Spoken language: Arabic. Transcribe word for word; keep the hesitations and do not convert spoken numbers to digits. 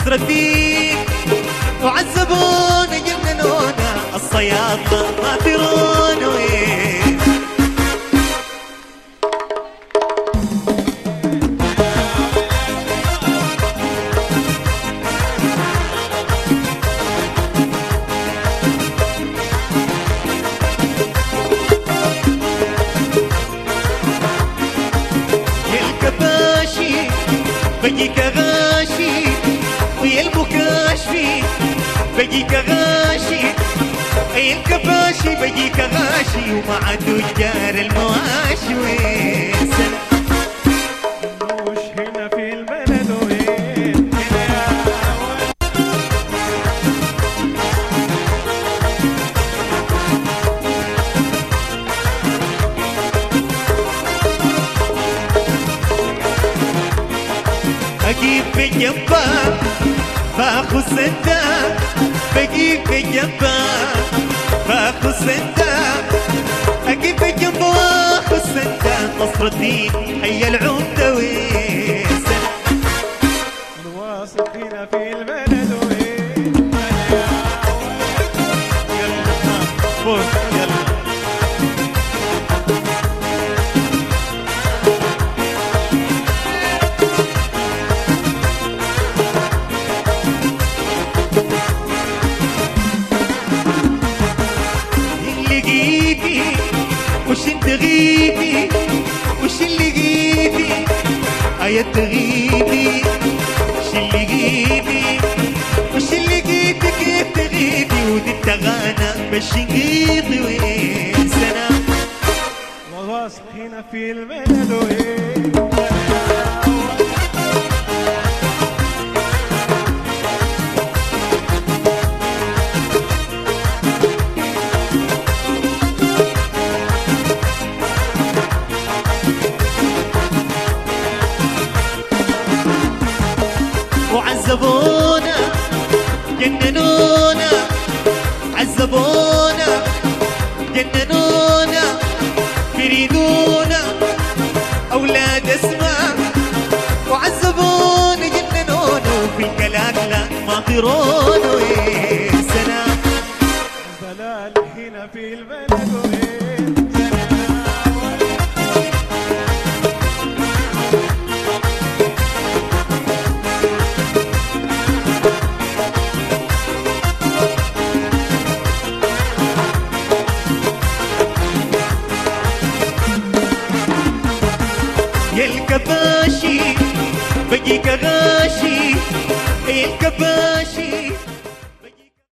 نصر الدين وعذبونا جننونا الصيادلة ما ترون وين. بجيك غاشي ويا المكاشفي بجيك غاشي اي الكباشي بجيك غاشي ومع تجار المواشي وين سنة مش هنا في البلد وين اجيب في جنبك باخذ سنتك بجيب في جنبك باخذ سنتك اجيب في جنبك واخذ سنتك نصر الدين هيا العمدة وين سنة الواثق هنا في البلد وين يلا فوق يلا وش انت غيبي وش اللي غيبي ايا تغيبي وش اللي غيبي وش اللي غيبي كيف تغيبي ودي التغانى باش نقيضي وين سنة الواثق هنا في البلد وين عذبونا جننونا عذبونا جننونا يريدونا أولاد اسماء وعذبونا جننونا وفي الكلام لا ما قرونا وين سنة الزلال هنا في البلد وين يا الكباشي بجيك غاشي يا الكباشي